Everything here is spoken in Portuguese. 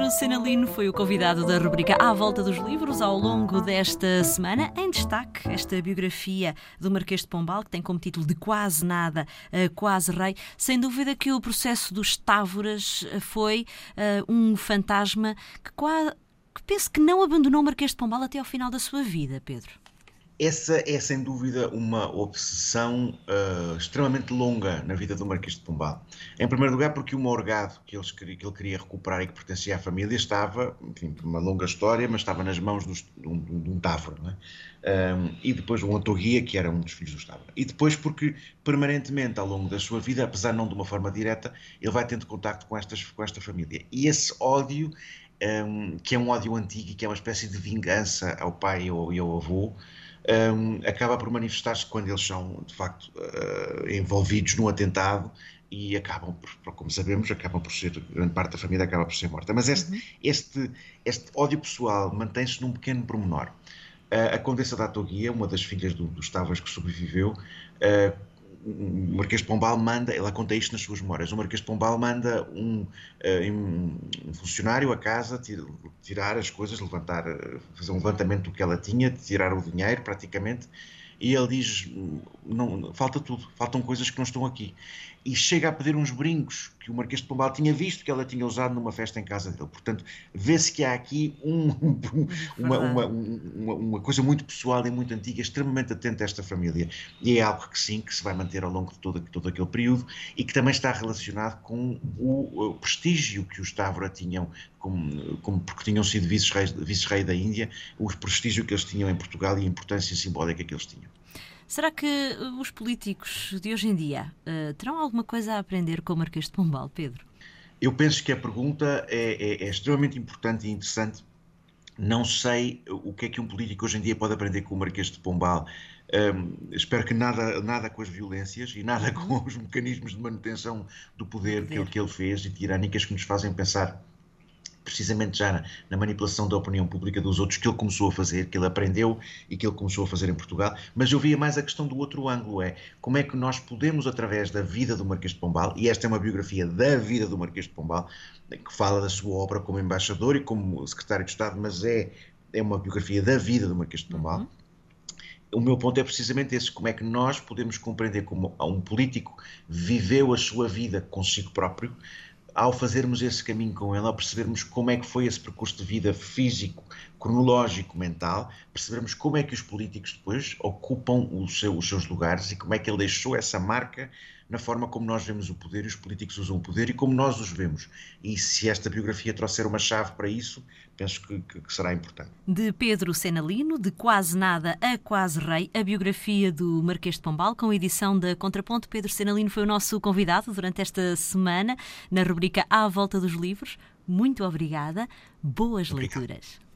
Pedro Senalino foi o convidado da rubrica À Volta dos Livros ao longo desta semana. Em destaque, esta biografia do Marquês de Pombal, que tem como título De Quase Nada a Quase Rei. Sem dúvida que o processo dos Távoras foi um fantasma que penso que não abandonou o Marquês de Pombal até ao final da sua vida, Pedro. Essa é, sem dúvida, uma obsessão extremamente longa na vida do Marquês de Pombal. Em primeiro lugar, porque o morgado que ele queria recuperar e que pertencia à família estava, enfim, por uma longa história, mas estava nas mãos de um Távora, não é? E depois o Antoguia, que era um dos filhos do Távora. E depois porque, permanentemente, ao longo da sua vida, apesar não de uma forma direta, ele vai tendo contacto com esta família. E esse ódio, que é um ódio antigo e que é uma espécie de vingança ao pai e ao avô, acaba por manifestar-se quando eles são, de facto, envolvidos num atentado e acabam por, como sabemos, grande parte da família acaba por ser morta. Mas este ódio pessoal mantém-se num pequeno pormenor. A Condessa da Toguia, uma das filhas dos Távoras que sobreviveu, o Marquês de Pombal manda, ela conta isto nas suas memórias, o Marquês de Pombal manda um funcionário a casa tirar as coisas, fazer um levantamento do que ela tinha, tirar o dinheiro praticamente, e ele diz, não, falta tudo, faltam coisas que não estão aqui. E chega a pedir uns brincos que o Marquês de Pombal tinha visto que ela tinha usado numa festa em casa dele. Portanto, vê-se que há aqui uma coisa muito pessoal e muito antiga, extremamente atenta a esta família. E é algo que sim, que se vai manter ao longo de todo aquele período e que também está relacionado com o prestígio que os Távora tinham, porque tinham sido vice-rei da Índia, o prestígio que eles tinham em Portugal e a importância simbólica que eles tinham. Será que os políticos de hoje em dia terão alguma coisa a aprender com o Marquês de Pombal, Pedro? Eu penso que a pergunta é extremamente importante e interessante. Não sei o que é que um político hoje em dia pode aprender com o Marquês de Pombal. Espero que nada com as violências e nada com os mecanismos de manutenção do poder que ele fez e tirânicas que nos fazem pensar precisamente já na manipulação da opinião pública dos outros que ele começou a fazer, que ele aprendeu e que ele começou a fazer em Portugal. Mas eu via mais a questão do outro ângulo, como é que nós podemos, através da vida do Marquês de Pombal, e esta é uma biografia da vida do Marquês de Pombal, que fala da sua obra como embaixador e como secretário de Estado, mas é uma biografia da vida do Marquês de Pombal. O meu ponto é precisamente esse, como é que nós podemos compreender como um político viveu a sua vida consigo próprio, ao fazermos esse caminho com ele, ao percebermos como é que foi esse percurso de vida físico, cronológico, mental, percebermos como é que os políticos depois ocupam os seus lugares e como é que ele deixou essa marca na forma como nós vemos o poder e os políticos usam o poder e como nós os vemos. E se esta biografia trouxer uma chave para isso, penso que será importante. De Pedro Senalino, De Quase Nada a Quase Rei, a biografia do Marquês de Pombal, com a edição da Contraponto. Pedro Senalino foi o nosso convidado durante esta semana na rubrica À Volta dos Livros. Muito obrigada. Boas leituras.